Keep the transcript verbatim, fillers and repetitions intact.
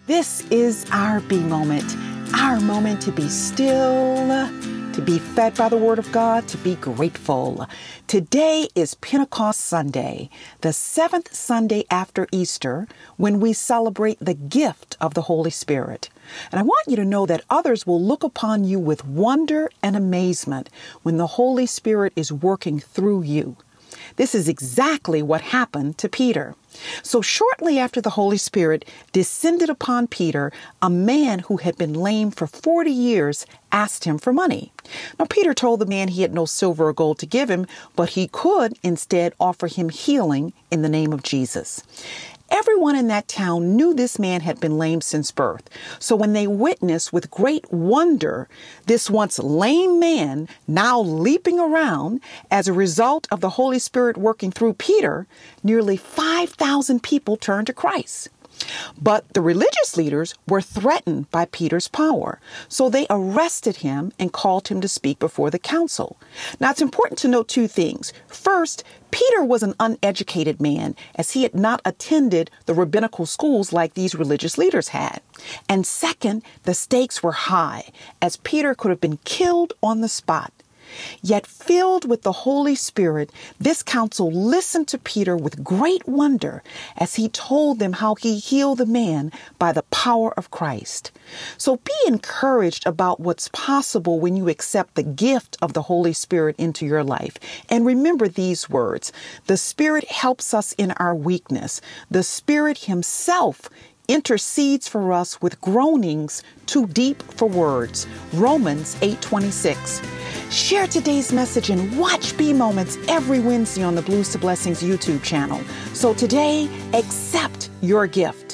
This is our B moment, our moment to be still, to be fed by the Word of God, to be grateful. Today is Pentecost Sunday, the seventh Sunday after Easter, when we celebrate the gift of the Holy Spirit. And I want you to know that others will look upon you with wonder and amazement when the Holy Spirit is working through you. This is exactly what happened to Peter. So shortly after the Holy Spirit descended upon Peter, a man who had been lame for forty years asked him for money. Now, Peter told the man he had no silver or gold to give him, but he could instead offer him healing in the name of Jesus. Everyone in that town knew this man had been lame since birth. So when they witnessed with great wonder this once lame man now leaping around as a result of the Holy Spirit working through Peter, nearly five thousand people turned to Christ. But the religious leaders were threatened by Peter's power, so they arrested him and called him to speak before the council. Now, it's important to note two things. First, Peter was an uneducated man, as he had not attended the rabbinical schools like these religious leaders had. And second, the stakes were high, as Peter could have been killed on the spot. Yet filled with the Holy Spirit, this council listened to Peter with great wonder as he told them how he healed the man by the power of Christ. So be encouraged about what's possible when you accept the gift of the Holy Spirit into your life. And remember these words: the Spirit helps us in our weakness. The Spirit Himself intercedes for us with groanings too deep for words. Romans eight twenty-six. Share today's message and watch B Moments every Wednesday on the Blues to Blessings YouTube channel. So today, accept your gift.